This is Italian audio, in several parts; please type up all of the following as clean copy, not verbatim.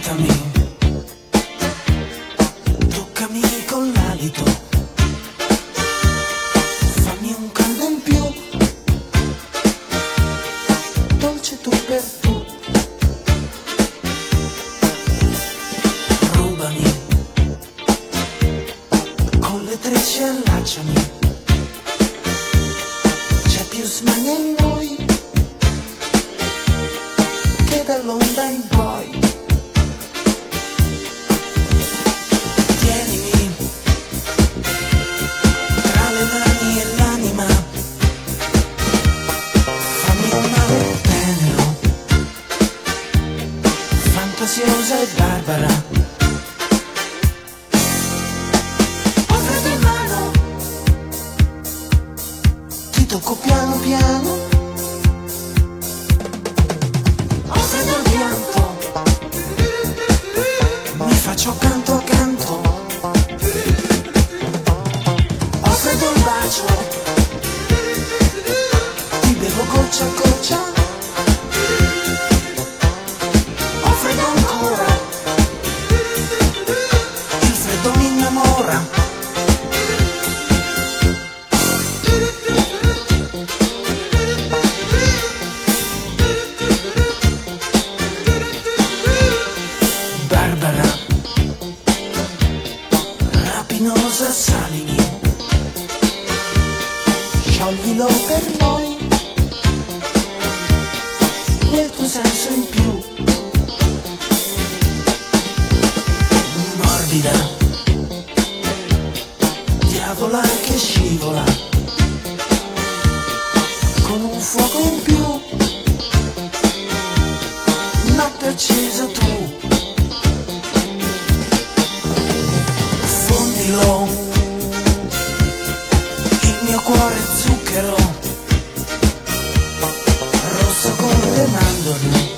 toccami con l'alito, fammi un caldo in più, dolce tu per tu. Rubami, con le trecce allacciami, c'è più smania in noi che dall'onda in poi. Tienimi tra le mani e l'anima, fammi un male tenero, fantasiosa e barbara. Ho freddo in mano, ti tocco piano piano. Ho freddo al pianto, mi faccio canto a canto. Ho freddo al bacio, ti bevo goccia a goccia. Ho freddo ancora, il freddo mi innamora. Barbara, rapinosa salimi, scioglilo per noi, nel tuo senso in più. Morbida, diavola che scivola, con un fuoco in più, notte accesa tu. Fondilo, il mio cuore è zucchero, rosso con le mandorle,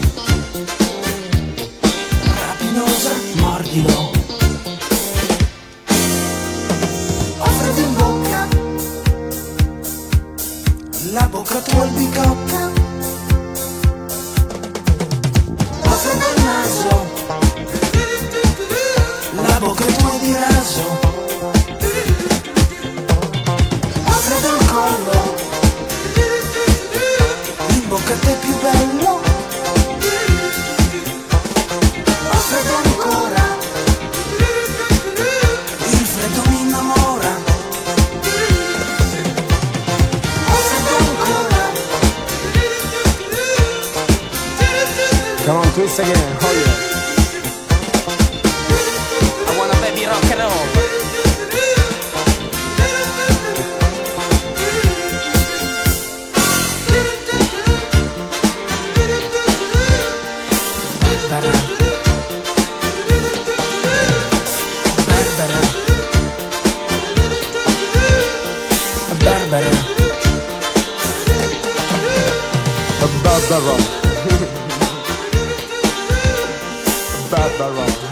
rapinosa, mordilo. Ho freddo in bocca, la bocca tua albicocca. Ho freddo al naso, la bocca tua di raso. Ho freddo al collo, in bocca a te più bello. Ho freddo ancora, il freddo mi innamora. Ho freddo ancora. Come on, twist again. Oh yeah. I wanna baby rock and roll. Barbara, Barbara, Barbara. Barbara. Barbara.